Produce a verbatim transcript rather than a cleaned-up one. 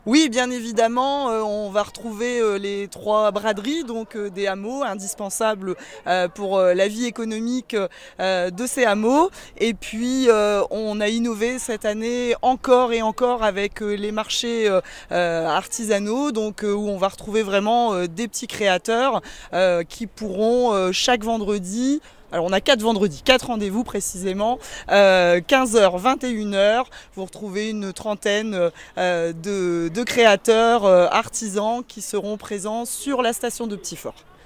Oui, bien évidemment, euh, on va retrouver euh, les trois braderies, donc euh, des hameaux indispensables euh, pour euh, la vie économique euh, de ces hameaux. Et puis, euh, on a innové cette année encore et encore avec euh, les marchés euh, euh, artisanaux, donc euh, où on va retrouver vraiment euh, des petits créateurs euh, qui pourront euh, chaque vendredi. Alors on a quatre vendredis, quatre rendez-vous précisément, euh, quinze heures, vingt et une heures, vous retrouvez une trentaine euh, de, de créateurs euh, artisans qui seront présents sur la station de Petit Fort.